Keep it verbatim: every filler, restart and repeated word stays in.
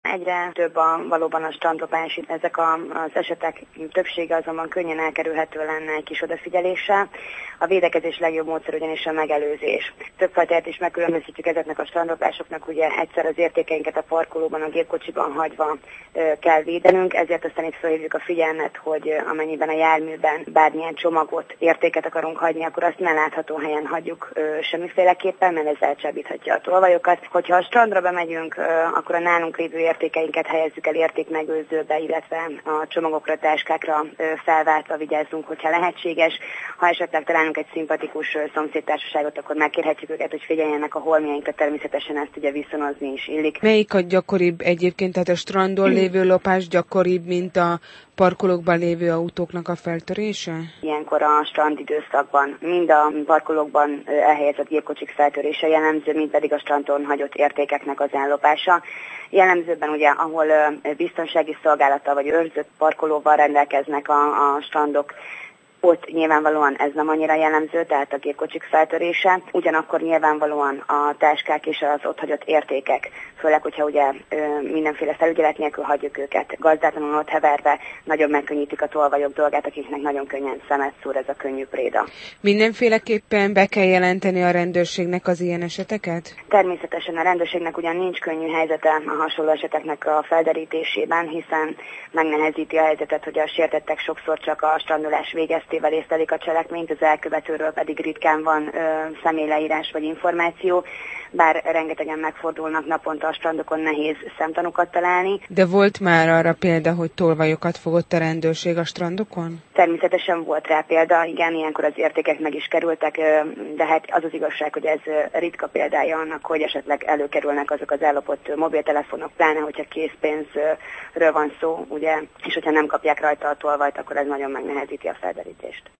Egyre több a, valóban a strandlopás, ezek a, az esetek többsége azonban könnyen elkerülhető lenne egy kis odafigyeléssel. A védekezés legjobb módszer ugyanis a megelőzés. Több fajtát is megkülönböztetjük ezeknek a strandlopásoknak, ugye egyszer az értékeinket a parkolóban, a gépkocsiban hagyva ö, kell védenünk, ezért aztán itt felhívjuk a figyelmet, hogy amennyiben a járműben bármilyen csomagot, értéket akarunk hagyni, akkor azt ne látható helyen hagyjuk ö, semmiféleképpen, mert ez elcsábíthatja a tolvajokat. Hogyha a strandra bemegyünk, ö, akkor a nálunk lévő értékeinket helyezzük el értékmegőrzőbe, illetve a csomagokra, táskákra ö, felváltva vigyázzunk, hogyha lehetséges. Ha esetleg találunk egy szimpatikus ö, szomszédtársaságot, akkor megkérhetjük őket, hogy figyeljenek a holmiainkra, természetesen ezt ugye viszonozni is illik. Melyik a gyakoribb egyébként, tehát a strandon lévő lopás gyakoribb, mint a parkolókban lévő autóknak a feltörése? Ilyenkor a strand időszakban mind a parkolókban elhelyezett gépkocsik feltörése jellemző, mind pedig a strandon hagyott értékeknek az ellopása. Jellemzőben ugye, ahol biztonsági szolgálattal vagy őrzött parkolóval rendelkeznek a, a strandok, ott nyilvánvalóan ez nem annyira jellemző, tehát a gépkocsik feltörése, ugyanakkor nyilvánvalóan a táskák és az ott hagyott értékek, főleg, hogyha ugye mindenféle felügyelet nélkül hagyjuk őket gazdátlanul ott heverve, nagyon megkönnyítik a tolvajok dolgát, akiknek nagyon könnyen szemet szúr ez a könnyű préda. Mindenféleképpen be kell jelenteni a rendőrségnek az ilyen eseteket? Természetesen a rendőrségnek ugyan nincs könnyű helyzete a hasonló eseteknek a felderítésében, hiszen megnehezíti a helyzetet, hogy a sértettek sokszor csak a strandolás végeztével észlelik a cselekményt, az elkövetőről pedig ritkán van ö, személyleírás vagy információ, bár rengetegen megfordulnak naponta a strandokon, nehéz szemtanúkat találni. De volt már arra példa, hogy tolvajokat fogott a rendőrség a strandokon? Természetesen volt rá példa, igen, ilyenkor az értékek meg is kerültek, de hát az az igazság, hogy ez ritka példája annak, hogy esetleg előkerülnek azok az ellopott mobiltelefonok, pláne hogyha készpénzről van szó, ugye, és hogyha nem kapják rajta a tolvajt, akkor ez nagyon megnehezíti a felderítést.